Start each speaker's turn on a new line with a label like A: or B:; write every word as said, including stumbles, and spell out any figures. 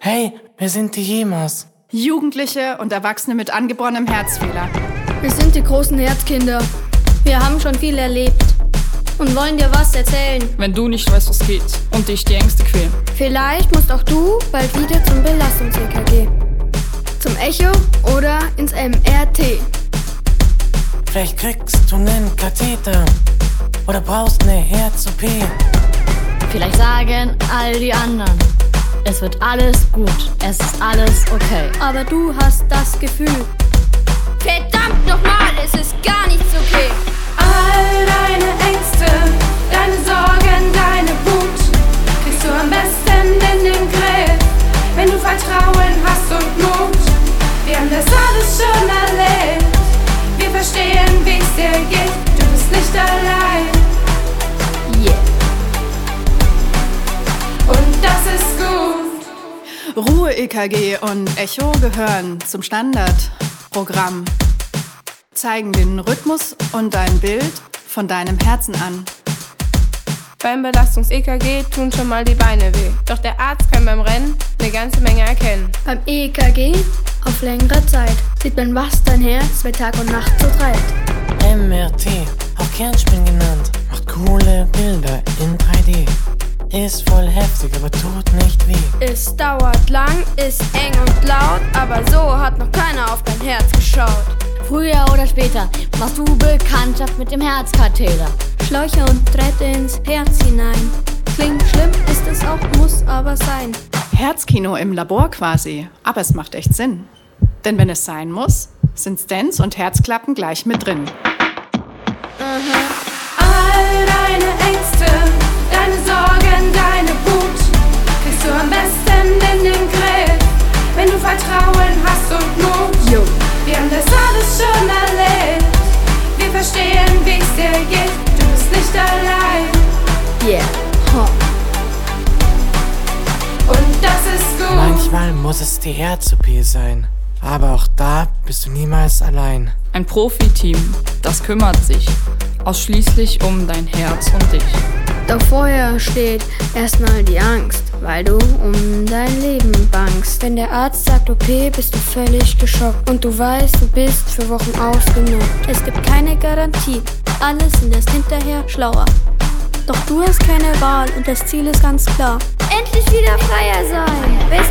A: Hey, wir sind die Jemas.
B: Jugendliche und Erwachsene mit angeborenen Herzfehler.
C: Wir sind die großen Herzkinder. Wir haben schon viel erlebt und wollen dir was erzählen.
D: Wenn du nicht weißt, was geht und dich die Ängste quälen.
C: Vielleicht musst auch du bald wieder zum Belastungs-E K G. Zum Echo oder ins M R T.
A: Vielleicht kriegst du nen Katheter oder brauchst ne Herz-O P.
E: Vielleicht sagen all die anderen, es wird alles gut, es ist alles okay.
C: Aber du hast das Gefühl, verdammt nochmal, es ist gar nichts okay.
F: All deine Ängste, deine Sorgen, deine Wut kriegst du am besten in den Griff, wenn du Vertrauen hast und Mut. Wir haben das alles schon erlebt. Wir verstehen, wie es dir geht. Du bist nicht allein.
C: Yeah.
F: Und das ist gut.
B: Ruhe-E K G und Echo gehören zum Standardprogramm. Zeigen den Rhythmus und dein Bild von deinem Herzen an.
G: Beim Belastungs-E K G tun schon mal die Beine weh. Doch der Arzt kann beim Rennen eine ganze Menge erkennen.
C: Beim E K G auf längere Zeit sieht man, was dein Herz bei Tag und Nacht so treibt.
A: M R T, auch Kernspin genannt, macht coole Bilder in drei D. Ist voll heftig, aber tut nicht weh.
C: Es dauert lang, ist eng und laut, aber so hat noch keiner auf dein Herz geschaut.
E: Früher oder später machst du Bekanntschaft mit dem Herzkatheter.
C: Schläuche und Drähte ins Herz hinein. Klingt schlimm, ist es auch, muss aber sein.
B: Herzkino im Labor quasi, aber es macht echt Sinn. Denn wenn es sein muss, sind Stents und Herzklappen gleich mit drin.
F: All deine Ängste, deine Sorgen, deine Wut kriegst du am besten in den Griff, wenn du Vertrauen hast und Mut.
C: Jo.
F: Wir haben das alles schon erlebt. Wir verstehen, wie es dir geht. Du bist nicht allein.
C: Yeah. Huh.
F: Und das ist gut.
A: Manchmal muss es die Herz-O P sein, aber auch da bist du niemals allein.
D: Ein Profiteam, das kümmert sich ausschließlich um dein Herz und dich.
C: Doch vorher steht erstmal die Angst, weil du um dein Leben bangst. Wenn der Arzt sagt O P, bist du völlig geschockt und du weißt, du bist für Wochen ausgenockt. Es gibt keine Garantie, alle sind erst hinterher schlauer. Doch du hast keine Wahl und das Ziel ist ganz klar. Endlich wieder freier sein, bis